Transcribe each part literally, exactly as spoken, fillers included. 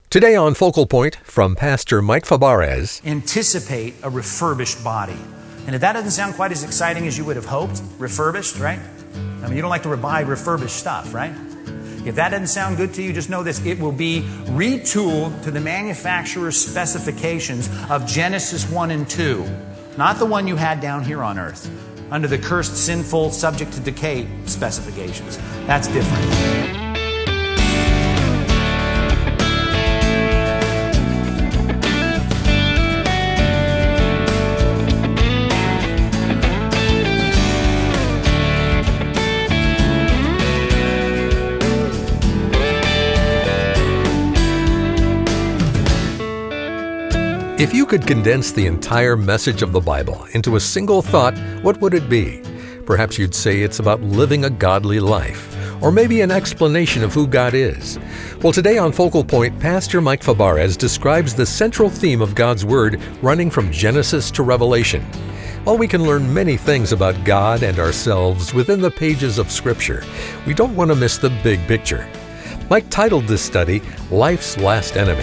Today on Focal Point from Pastor Mike Fabarez. Anticipate a refurbished body. And if that doesn't sound quite as exciting as you would have hoped, refurbished, right? I mean, you don't like to buy refurbished stuff, right? If that doesn't sound good to you, just know this. It will be retooled to the manufacturer's specifications of Genesis one and two. Not the one you had down here on earth, under the cursed, sinful, subject to decay specifications. That's different. If you could condense the entire message of the Bible into a single thought, what would it be? Perhaps you'd say it's about living a godly life, or maybe an explanation of who God is. Well, today on Focal Point, Pastor Mike Fabarez describes the central theme of God's Word running from Genesis to Revelation. While we can learn many things about God and ourselves within the pages of Scripture, we don't want to miss the big picture. Mike titled this study, Life's Last Enemy.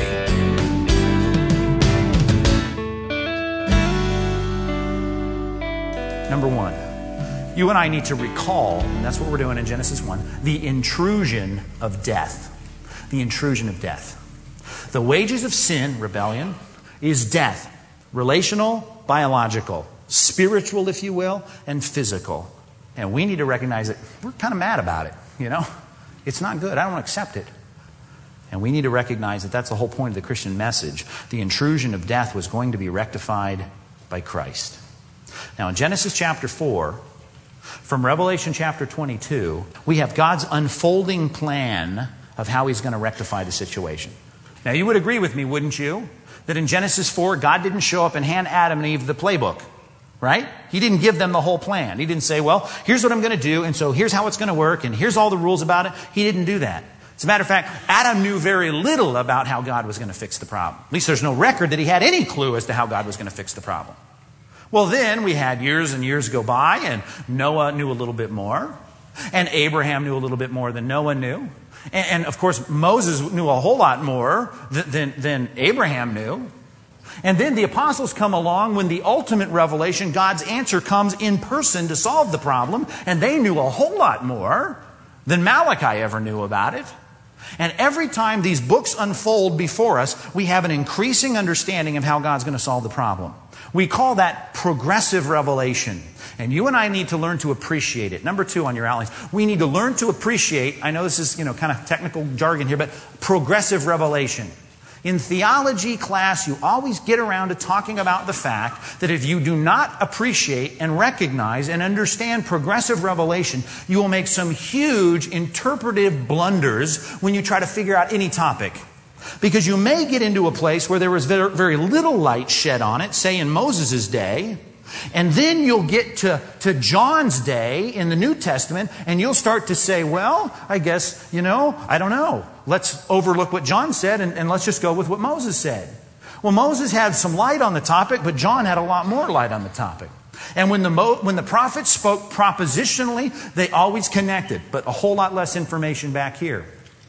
Number one, you and I need to recall, and that's what we're doing in Genesis one, the intrusion of death. The intrusion of death. The wages of sin, rebellion, is death. Relational, biological, spiritual, if you will, and physical. And we need to recognize that we're kind of mad about it, you know? It's not good. I don't accept it. And we need to recognize that that's the whole point of the Christian message. The intrusion of death was going to be rectified by Christ. Now in Genesis chapter four, from Revelation chapter twenty-two, we have God's unfolding plan of how He's going to rectify the situation. Now you would agree with me, wouldn't you, that in Genesis four, God didn't show up and hand Adam and Eve the playbook, right? He didn't give them the whole plan. He didn't say, well, here's what I'm going to do, and so here's how it's going to work, and here's all the rules about it. He didn't do that. As a matter of fact, Adam knew very little about how God was going to fix the problem. At least there's no record that he had any clue as to how God was going to fix the problem. Well, then we had years and years go by, and Noah knew a little bit more, and Abraham knew a little bit more than Noah knew. And, and of course, Moses knew a whole lot more than, than, than Abraham knew. And then the apostles come along when the ultimate revelation, God's answer, comes in person to solve the problem, and they knew a whole lot more than Malachi ever knew about it. And every time these books unfold before us, we have an increasing understanding of how God's going to solve the problem. We call that progressive revelation. And you and I need to learn to appreciate it. Number two on your outlines, we need to learn to appreciate, I know this is, you know, kind of technical jargon here, but progressive revelation. In theology class, you always get around to talking about the fact that if you do not appreciate and recognize and understand progressive revelation, you will make some huge interpretive blunders when you try to figure out any topic. Because you may get into a place where there was very, very little light shed on it, say in Moses' day, and then you'll get to, to John's day in the New Testament, and you'll start to say, well, I guess, you know, I don't know. Let's overlook what John said, and, and let's just go with what Moses said. Well, Moses had some light on the topic, but John had a lot more light on the topic. And when the, Mo, when the prophets spoke propositionally, they always connected, but a whole lot less information back here.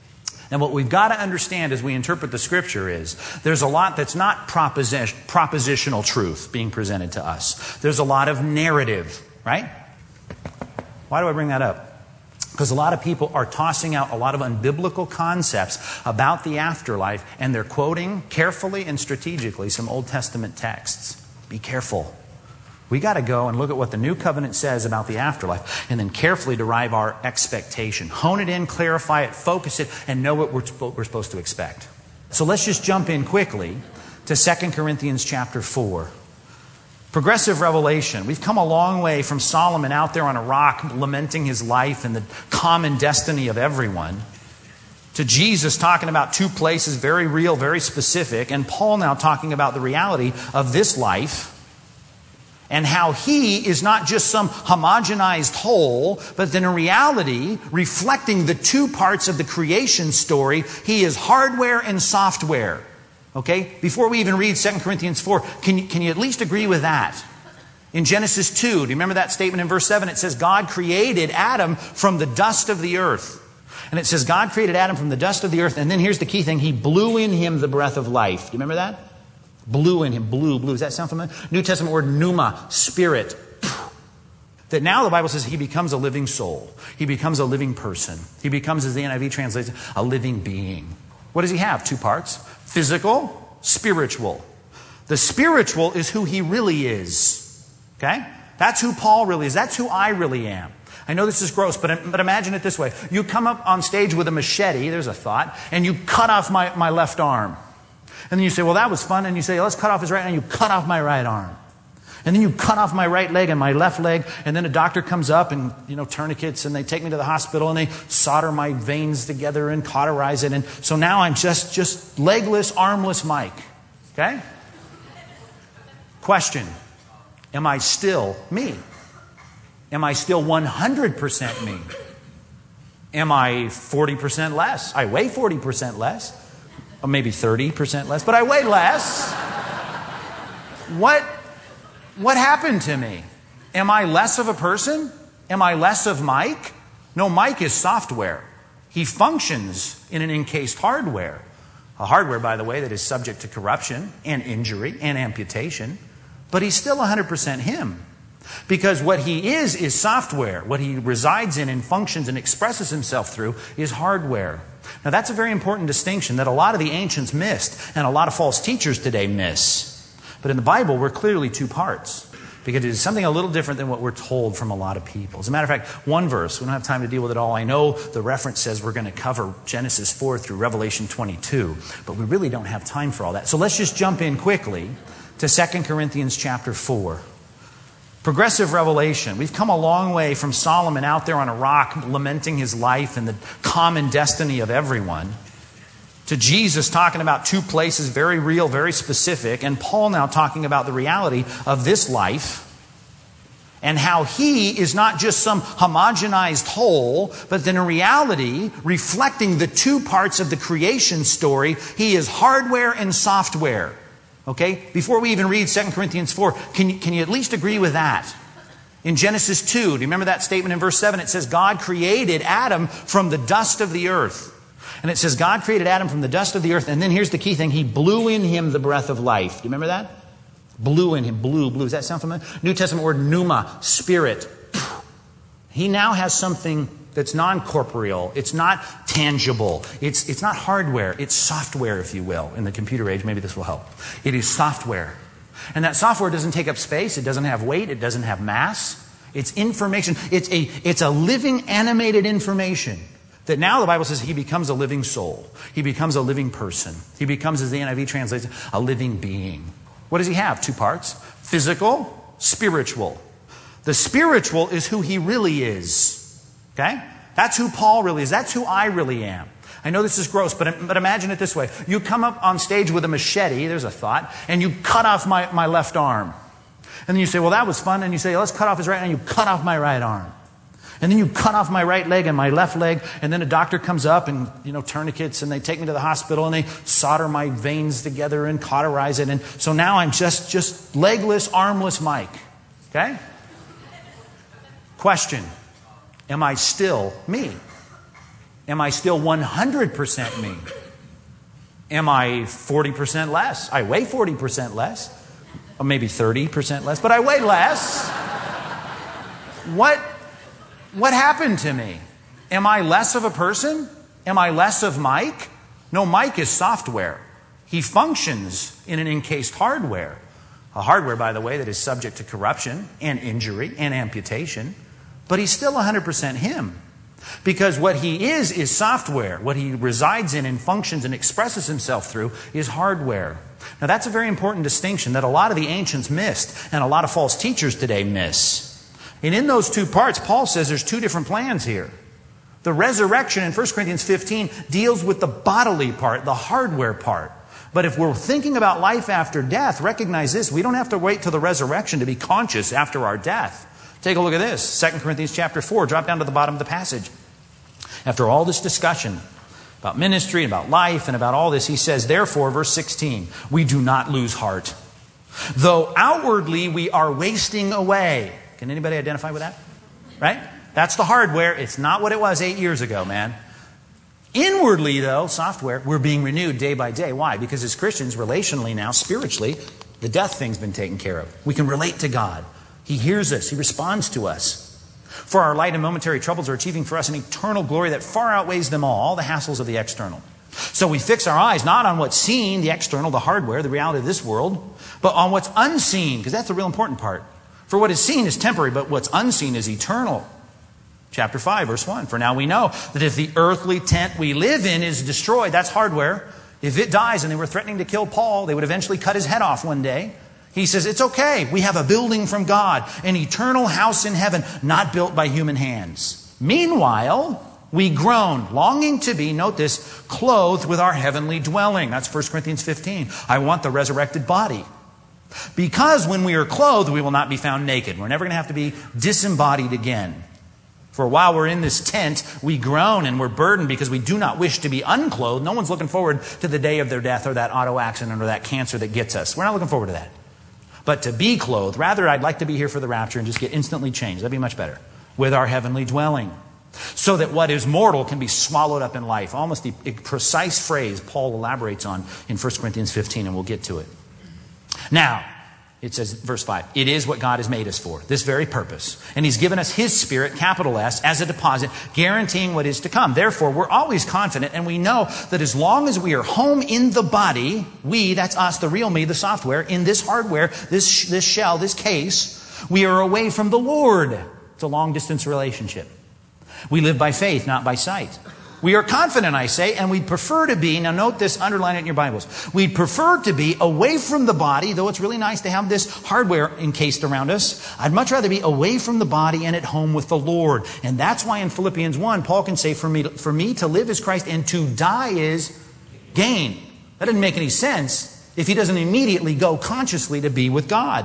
And what we've got to understand as we interpret the Scripture is there's a lot that's not proposi- propositional truth being presented to us. There's a lot of narrative, right? Why do I bring that up? Because a lot of people are tossing out a lot of unbiblical concepts about the afterlife, and they're quoting carefully and strategically some Old Testament texts. Be careful. We got to go and look at what the New Covenant says about the afterlife and then carefully derive our expectation. Hone it in, clarify it, focus it, and know what we're, we're supposed to expect. So let's just jump in quickly to Second Corinthians chapter four. Progressive revelation. We've come a long way from Solomon out there on a rock lamenting his life and the common destiny of everyone to Jesus talking about two places, very real, very specific, and Paul now talking about the reality of this life. And how He is not just some homogenized whole, but then in reality, reflecting the two parts of the creation story, He is hardware and software. Okay? Before we even read Second Corinthians four, can you, can you at least agree with that? In Genesis two, do you remember that statement in verse seven? It says, God created Adam from the dust of the earth. And it says God created Adam from the dust of the earth. And then here's the key thing. He blew in him the breath of life. Do you remember that? Blew in him. Blew. Blew. Does that sound familiar? New Testament word pneuma. Spirit. That now the Bible says he becomes a living soul. He becomes a living person. He becomes, as the N I V translates, a living being. What does he have? Two parts. Physical, spiritual. The spiritual is who he really is. Okay? That's who Paul really is. That's who I really am. I know this is gross, but, but imagine it this way. You come up on stage with a machete, there's a thought, and you cut off my, my left arm. And then you say, well, that was fun. And you say, let's cut off his right arm. And you cut off my right arm. And then you cut off my right leg and my left leg. And then a doctor comes up and, you know, tourniquets, and they take me to the hospital and they solder my veins together and cauterize it. And so now I'm just, just legless, armless Mike. Okay? Question. Am I still me? Am I still one hundred percent me? Am I forty percent less? I weigh forty percent less. Or maybe thirty percent less, but I weigh less. What, what happened to me? Am I less of a person? Am I less of Mike? No, Mike is software. He functions in an encased hardware. A hardware, by the way, that is subject to corruption and injury and amputation. But he's still one hundred percent him. Because what he is is software. What he resides in and functions and expresses himself through is hardware. Now that's a very important distinction that a lot of the ancients missed and a lot of false teachers today miss. But in the Bible, we're clearly two parts. Because it is something a little different than what we're told from a lot of people. As a matter of fact, one verse, we don't have time to deal with it all. I know the reference says we're going to cover Genesis four through Revelation twenty-two. But we really don't have time for all that. So let's just jump in quickly to Second Corinthians chapter four. Progressive revelation. We've come a long way from Solomon out there on a rock lamenting his life and the common destiny of everyone, to Jesus talking about two places, very real, very specific, and Paul now talking about the reality of this life and how he is not just some homogenized whole, but then in reality, reflecting the two parts of the creation story, he is hardware and software. Okay? Before we even read Second Corinthians four, can you, can you at least agree with that? In Genesis two, do you remember that statement in verse seven? It says, God created Adam from the dust of the earth. And it says, God created Adam from the dust of the earth. And then here's the key thing. He blew in him the breath of life. Do you remember that? Blew in him. Blew. Blew. Does that sound familiar? New Testament word pneuma. Spirit. He now has something that's non-corporeal. It's not tangible. It's, it's not hardware. It's software, if you will. In the computer age, maybe this will help. It is software. And that software doesn't take up space. It doesn't have weight. It doesn't have mass. It's information. It's a, it's a living, animated information that now the Bible says he becomes a living soul. He becomes a living person. He becomes, as the N I V translates, a living being. What does he have? Two parts. Physical, spiritual. The spiritual is who he really is. Okay? That's who Paul really is. That's who I really am. I know this is gross, but, but imagine it this way. You come up on stage with a machete, there's a thought, and you cut off my, my left arm. And then you say, well, that was fun. And you say, let's cut off his right arm. And you cut off my right arm. And then you cut off my right leg and my left leg. And then a doctor comes up and, you know, tourniquets, and they take me to the hospital and they solder my veins together and cauterize it. And so now I'm just, just legless, armless Mike. Okay? Question. Am I still me? Am I still one hundred percent me? Am I forty percent less? I weigh forty percent less. Or maybe thirty percent less, but I weigh less. What, what happened to me? Am I less of a person? Am I less of Mike? No, Mike is software. He functions in an encased hardware. A hardware, by the way, that is subject to corruption and injury and amputation. But he's still one hundred percent him. Because what he is is software. What he resides in and functions and expresses himself through is hardware. Now that's a very important distinction that a lot of the ancients missed and a lot of false teachers today miss. And in those two parts, Paul says there's two different plans here. The resurrection in First Corinthians fifteen deals with the bodily part, the hardware part. But if we're thinking about life after death, recognize this. We don't have to wait till the resurrection to be conscious after our death. Take a look at this. Second Corinthians chapter four. Drop down to the bottom of the passage. After all this discussion about ministry and about life and about all this, he says, therefore, verse sixteen, we do not lose heart. Though outwardly we are wasting away. Can anybody identify with that? Right? That's the hardware. It's not what it was eight years ago, man. Inwardly, though, software, we're being renewed day by day. Why? Because as Christians, relationally now, spiritually, the death thing's been taken care of. We can relate to God. He hears us. He responds to us. For our light and momentary troubles are achieving for us an eternal glory that far outweighs them all, all the hassles of the external. So we fix our eyes not on what's seen, the external, the hardware, the reality of this world, but on what's unseen, because that's the real important part. For what is seen is temporary, but what's unseen is eternal. Chapter five, verse one. For now we know that if the earthly tent we live in is destroyed, that's hardware. If it dies, and they were threatening to kill Paul, they would eventually cut his head off one day. He says, it's okay. We have a building from God, an eternal house in heaven, not built by human hands. Meanwhile, we groan, longing to be, note this, clothed with our heavenly dwelling. That's First Corinthians fifteen. I want the resurrected body. Because when we are clothed, we will not be found naked. We're never going to have to be disembodied again. For while we're in this tent, we groan and we're burdened because we do not wish to be unclothed. No one's looking forward to the day of their death or that auto accident or that cancer that gets us. We're not looking forward to that. But to be clothed, rather I'd like to be here for the rapture and just get instantly changed. That'd be much better. With our heavenly dwelling. So that what is mortal can be swallowed up in life. Almost the precise phrase Paul elaborates on in First Corinthians fifteen, and we'll get to it. Now, it says, verse five, it is what God has made us for, this very purpose. And He's given us His Spirit, capital S, as a deposit, guaranteeing what is to come. Therefore, we're always confident, and we know that as long as we are home in the body, we, that's us, the real me, the software, in this hardware, this, this shell, this case, we are away from the Lord. It's a long-distance relationship. We live by faith, not by sight. We are confident, I say, and we'd prefer to be, now note this, underline it in your Bibles. We'd prefer to be away from the body, though it's really nice to have this hardware encased around us. I'd much rather be away from the body and at home with the Lord. And that's why in Philippians one, Paul can say, for me, for me to live is Christ and to die is gain. That doesn't make any sense if he doesn't immediately go consciously to be with God.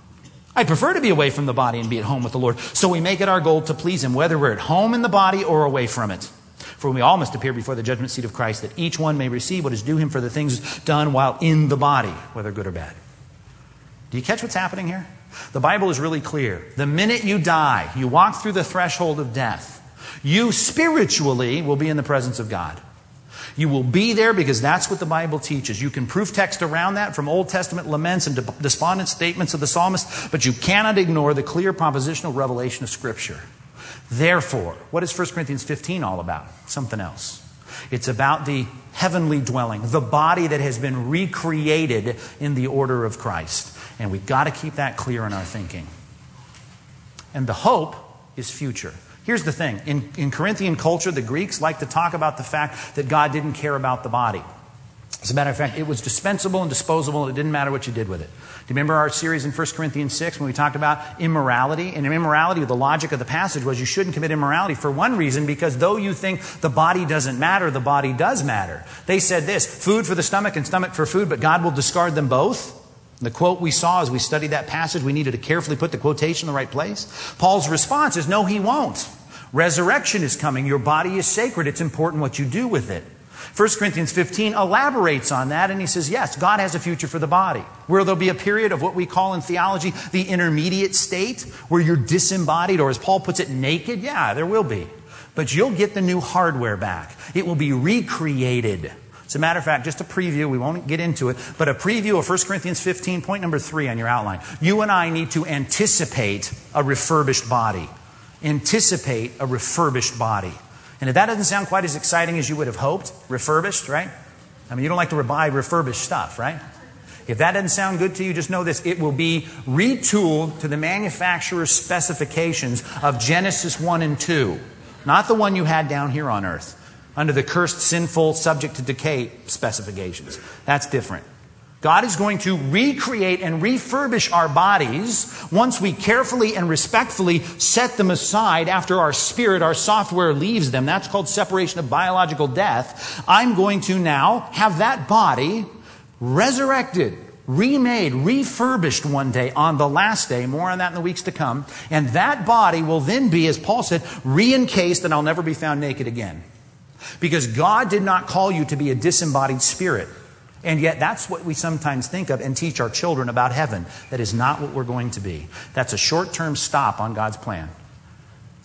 I prefer to be away from the body and be at home with the Lord. So we make it our goal to please Him, whether we're at home in the body or away from it. For we all must appear before the judgment seat of Christ, that each one may receive what is due him for the things done while in the body, whether good or bad. Do you catch what's happening here? The Bible is really clear. The minute you die, you walk through the threshold of death, you spiritually will be in the presence of God. You will be there because that's what the Bible teaches. You can proof text around that from Old Testament laments and despondent statements of the psalmist, but you cannot ignore the clear propositional revelation of Scripture. Therefore, what is First Corinthians fifteen all about? Something else. It's about the heavenly dwelling, the body that has been recreated in the order of Christ. And we've got to keep that clear in our thinking. And the hope is future. Here's the thing. In, in Corinthian culture, the Greeks like to talk about the fact that God didn't care about the body. As a matter of fact, it was dispensable and disposable, and it didn't matter what you did with it. Do you remember our series in First Corinthians six when we talked about immorality? And in immorality, the logic of the passage was you shouldn't commit immorality for one reason, because though you think the body doesn't matter, the body does matter. They said this, food for the stomach and stomach for food, but God will discard them both. And the quote we saw as we studied that passage, we needed to carefully put the quotation in the right place. Paul's response is, no, He won't. Resurrection is coming. Your body is sacred. It's important what you do with it. First Corinthians fifteen elaborates on that, and he says, yes, God has a future for the body, where there'll be a period of what we call in theology the intermediate state, where you're disembodied, or as Paul puts it, naked. Yeah, there will be. But you'll get the new hardware back. It will be recreated. As a matter of fact, just a preview, we won't get into it, but a preview of First Corinthians fifteen, point number three on your outline. You and I need to anticipate a refurbished body. Anticipate a refurbished body. And if that doesn't sound quite as exciting as you would have hoped, refurbished, right? I mean, you don't like to buy refurbished stuff, right? If that doesn't sound good to you, just know this. It will be retooled to the manufacturer's specifications of Genesis one and two. Not the one you had down here on earth, under the cursed, sinful, subject to decay specifications. That's different. God is going to recreate and refurbish our bodies once we carefully and respectfully set them aside after our spirit, our software leaves them. That's called separation of biological death. I'm going to now have that body resurrected, remade, refurbished one day on the last day. More on that in the weeks to come. And that body will then be, as Paul said, re-encased, and I'll never be found naked again. Because God did not call you to be a disembodied spirit. And yet that's what we sometimes think of and teach our children about heaven. That is not what we're going to be. That's a short-term stop on God's plan.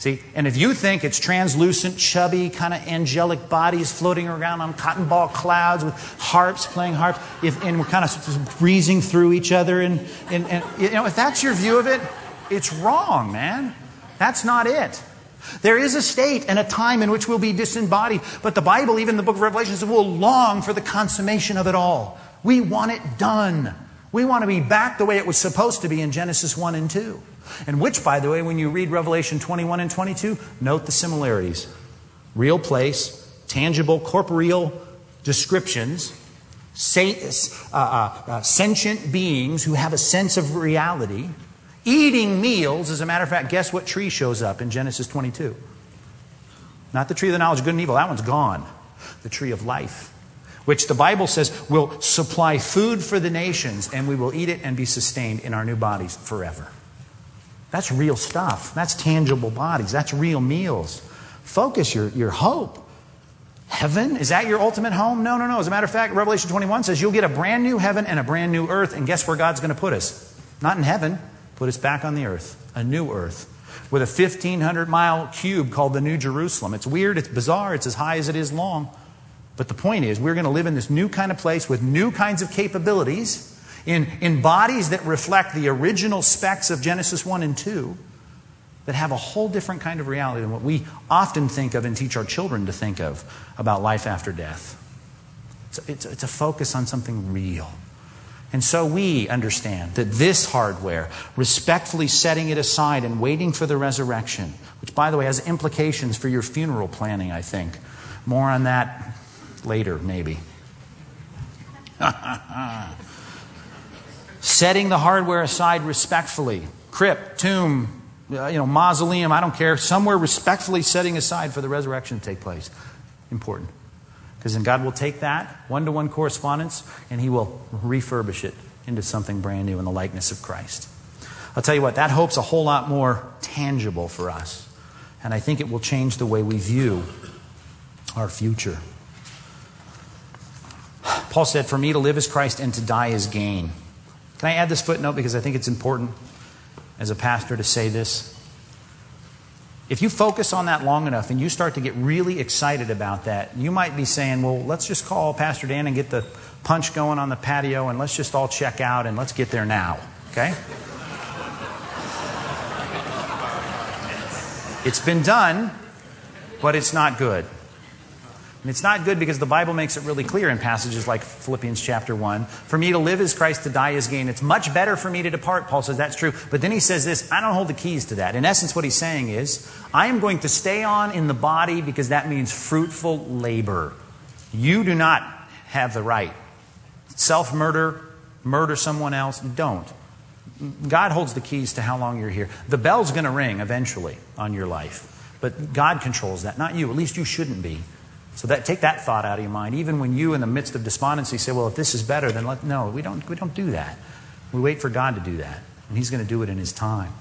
See, and if you think it's translucent, chubby, kind of angelic bodies floating around on cotton ball clouds with harps playing harps, if, and we're kind of breezing through each other, and, and, and you know, if that's your view of it, it's wrong, man. That's not it. There is a state and a time in which we'll be disembodied, but the Bible, even the book of Revelation, says we'll long for the consummation of it all. We want it done. We want to be back the way it was supposed to be in Genesis one and two. And which, by the way, when you read Revelation twenty-one and twenty-two, note the similarities. Real place, tangible, corporeal descriptions, uh, uh, sentient beings who have a sense of reality, eating meals. As a matter of fact, guess what tree shows up in Genesis twenty-two? Not the tree of the knowledge of good and evil. That one's gone. The tree of life, which the Bible says will supply food for the nations, and we will eat it and be sustained in our new bodies forever. That's real stuff. That's tangible bodies. That's real meals. Focus your, your hope. Heaven? Is that your ultimate home? No, no, no. As a matter of fact, Revelation twenty-one says you'll get a brand new heaven and a brand new earth. And guess where God's going to put us? Not in heaven. Put us back on the earth. A new earth. With a fifteen hundred mile cube called the New Jerusalem. It's weird. It's bizarre. It's as high as it is long. But the point is, we're going to live in this new kind of place with new kinds of capabilities. In, in bodies that reflect the original specs of Genesis one and two, that have a whole different kind of reality than what we often think of and teach our children to think of about life after death. It's, it's, it's a focus on something real. And so we understand that this hardware, respectfully setting it aside and waiting for the resurrection, which, by the way, has implications for your funeral planning, I think. More on that later, maybe. Setting the hardware aside respectfully. Crypt, tomb, you know, mausoleum, I don't care. Somewhere respectfully setting aside for the resurrection to take place. Important. Because then God will take that one-to-one correspondence and He will refurbish it into something brand new in the likeness of Christ. I'll tell you what, that hope's a whole lot more tangible for us. And I think it will change the way we view our future. Paul said, for me to live is Christ and to die is gain. Can I add this footnote because I think it's important as a pastor to say this? If you focus on that long enough and you start to get really excited about that, you might be saying, well, let's just call Pastor Dan and get the punch going on the patio and let's just all check out and let's get there now. Okay? It's been done, but it's not good. And it's not good because the Bible makes it really clear in passages like Philippians chapter one. For me to live is Christ, to die is gain. It's much better for me to depart. Paul says that's true. But then he says this, I don't hold the keys to that. In essence, what he's saying is, I am going to stay on in the body because that means fruitful labor. You do not have the right. Self-murder, murder someone else, don't. God holds the keys to how long you're here. The bell's going to ring eventually on your life. But God controls that, not you. At least you shouldn't be. So that take that thought out of your mind. Even when you, in the midst of despondency, say, well, if this is better, then let... No, we don't, we don't do that. We wait for God to do that. And He's going to do it in His time.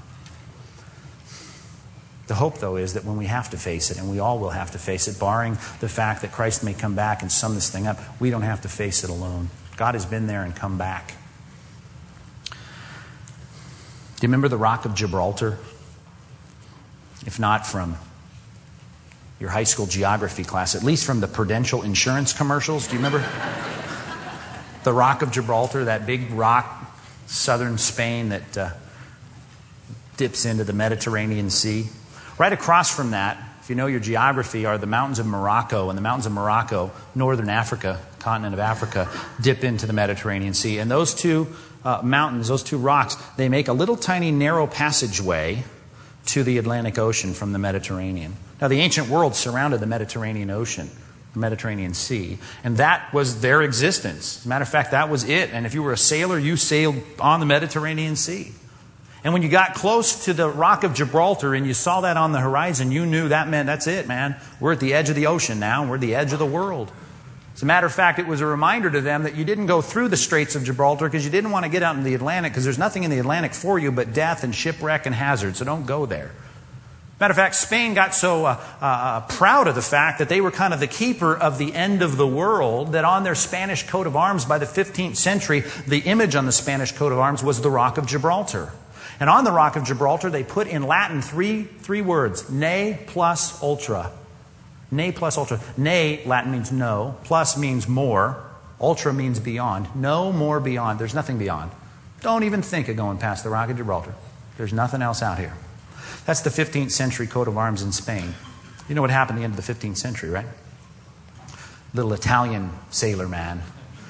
The hope, though, is that when we have to face it, and we all will have to face it, barring the fact that Christ may come back and sum this thing up, we don't have to face it alone. God has been there and come back. Do you remember the Rock of Gibraltar? If not from your high school geography class, at least from the Prudential insurance commercials. Do you remember? The Rock of Gibraltar, that big rock, southern Spain that uh, dips into the Mediterranean Sea. Right across from that, if you know your geography, are the mountains of Morocco. And the mountains of Morocco, northern Africa, continent of Africa, dip into the Mediterranean Sea. And those two uh, mountains, those two rocks, they make a little tiny narrow passageway to the Atlantic Ocean from the Mediterranean. Now, the ancient world surrounded the Mediterranean Ocean, the Mediterranean Sea, and that was their existence. As a matter of fact, that was it. And if you were a sailor, you sailed on the Mediterranean Sea. And when you got close to the Rock of Gibraltar and you saw that on the horizon, you knew that meant that's it, man. We're at the edge of the ocean now. We're at the edge of the world. As a matter of fact, it was a reminder to them that you didn't go through the Straits of Gibraltar because you didn't want to get out in the Atlantic because there's nothing in the Atlantic for you but death and shipwreck and hazard, so don't go there. Matter of fact, Spain got so uh, uh, proud of the fact that they were kind of the keeper of the end of the world that on their Spanish coat of arms by the fifteenth century, the image on the Spanish coat of arms was the Rock of Gibraltar. And on the Rock of Gibraltar, they put in Latin three, three words, ne plus ultra. Ne plus ultra. Ne, Latin means no. Plus means more. Ultra means beyond. No more beyond. There's nothing beyond. Don't even think of going past the Rock of Gibraltar. There's nothing else out here. That's the fifteenth century coat of arms in Spain. You know what happened at the end of the fifteenth century, right? Little Italian sailor man,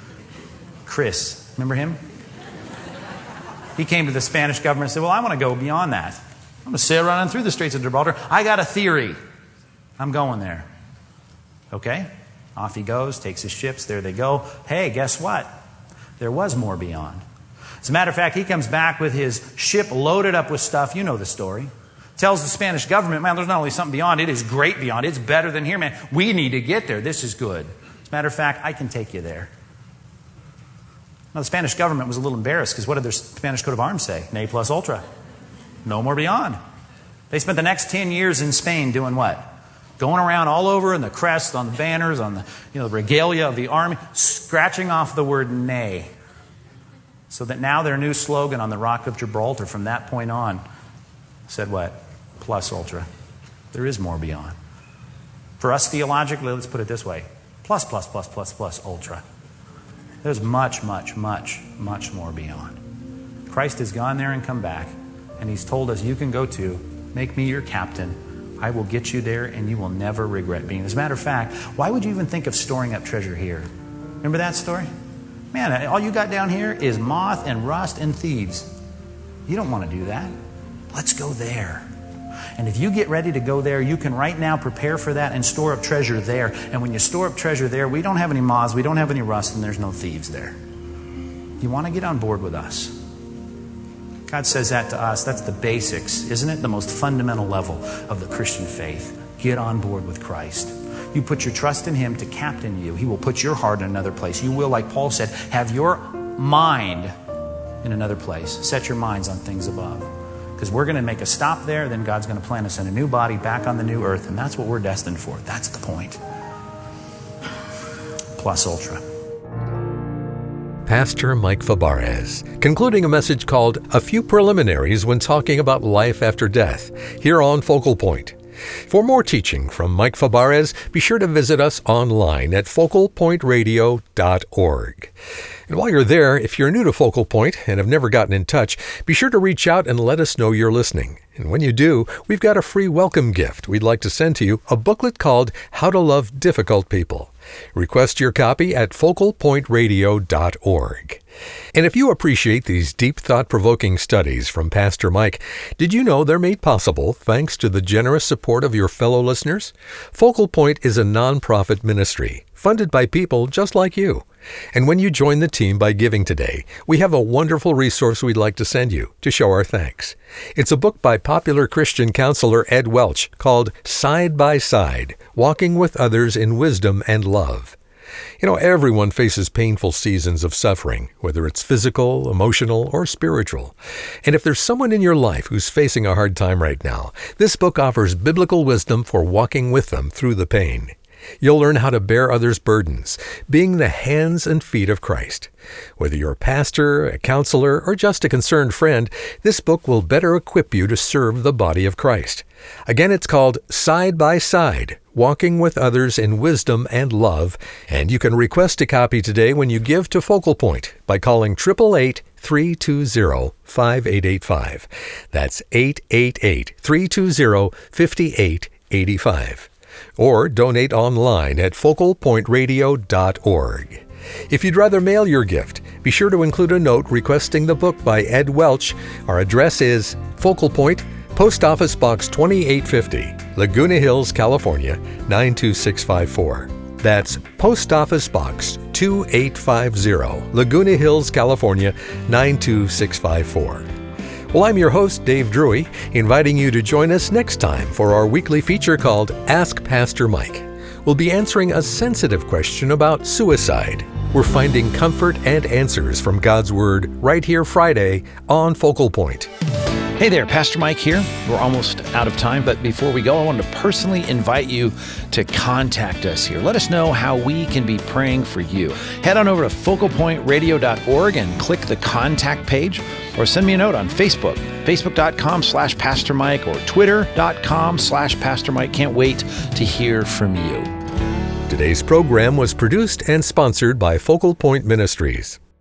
Chris. Remember him? He came to the Spanish government and said, well, I want to go beyond that. I'm going to sail running through the Straits of Gibraltar. I got a theory. I'm going there. Okay? Off he goes, takes his ships. There they go. Hey, guess what? There was more beyond. As a matter of fact, he comes back with his ship loaded up with stuff. You know the story. Tells the Spanish government, man, there's not only something beyond, it is great beyond. It's better than here, man. We need to get there. This is good. As a matter of fact, I can take you there. Now, the Spanish government was a little embarrassed because what did their Spanish coat of arms say? Ne plus ultra. No more beyond. They spent the next ten years in Spain doing what? Going around all over in the crest, on the banners, on the, you know, the regalia of the army, scratching off the word ne. So that now their new slogan on the Rock of Gibraltar from that point on said what? Plus ultra. There is more beyond. For us theologically, let's put it this way. Plus, plus, plus, plus, plus, ultra. There's much, much, much, much more beyond. Christ has gone there and come back, and He's told us, you can go too. Make me your captain. I will get you there, and you will never regret being. As a matter of fact, why would you even think of storing up treasure here? Remember that story? Man, all you got down here is moth and rust and thieves. You don't want to do that. Let's go there. And if you get ready to go there, you can right now prepare for that and store up treasure there. And when you store up treasure there, we don't have any moths, we don't have any rust, and there's no thieves there. You want to get on board with us? God says that to us. That's the basics, isn't it? The most fundamental level of the Christian faith. Get on board with Christ. You put your trust in Him to captain you. He will put your heart in another place. You will, like Paul said, have your mind in another place. Set your minds on things above. Because we're going to make a stop there, then God's going to plant us in a new body back on the new earth, and that's what we're destined for. That's the point. Plus ultra. Pastor Mike Fabarez, concluding a message called A Few Preliminaries When Talking About Life After Death, here on Focal Point. For more teaching from Mike Fabarez, be sure to visit us online at focal point radio dot org. And while you're there, if you're new to Focal Point and have never gotten in touch, be sure to reach out and let us know you're listening. And when you do, we've got a free welcome gift we'd like to send to you, a booklet called How to Love Difficult People. Request your copy at focal point radio dot org. And if you appreciate these deep, thought-provoking studies from Pastor Mike, did you know they're made possible thanks to the generous support of your fellow listeners? Focal Point is a nonprofit ministry funded by people just like you. And when you join the team by giving today, we have a wonderful resource we'd like to send you to show our thanks. It's a book by popular Christian counselor Ed Welch called Side by Side, Walking with Others in Wisdom and Love. You know, everyone faces painful seasons of suffering, whether it's physical, emotional, or spiritual. And if there's someone in your life who's facing a hard time right now, this book offers biblical wisdom for walking with them through the pain. You'll learn how to bear others' burdens, being the hands and feet of Christ. Whether you're a pastor, a counselor, or just a concerned friend, this book will better equip you to serve the body of Christ. Again, it's called Side by Side, Walking with Others in Wisdom and Love, and you can request a copy today when you give to Focal Point by calling eight eight eight, three two zero, five eight eight five. That's eight eight eight, three two zero, five eight eight five. Or donate online at focal point radio dot org. If you'd rather mail your gift, be sure to include a note requesting the book by Ed Welch. Our address is Focal Point, Post Office Box twenty-eight fifty, Laguna Hills, California, nine two six five four. That's Post Office Box twenty-eight fifty, Laguna Hills, California, nine two six five four. Well, I'm your host, Dave Drury, inviting you to join us next time for our weekly feature called Ask Pastor Mike. We'll be answering a sensitive question about suicide. We're finding comfort and answers from God's Word right here Friday on Focal Point. Hey there, Pastor Mike here. We're almost out of time, but before we go, I wanted to personally invite you to contact us here. Let us know how we can be praying for you. Head on over to focal point radio dot org and click the contact page. or send me a note on Facebook, facebook.com slash Pastor Mike or twitter.com slash Pastor Mike. Can't wait to hear from you. Today's program was produced and sponsored by Focal Point Ministries.